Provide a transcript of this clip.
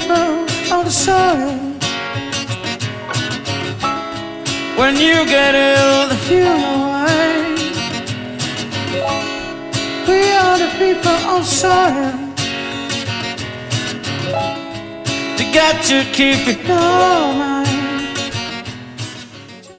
people of the soil. When you get ill, you know why. We are the people of soil. You got to keep it normal.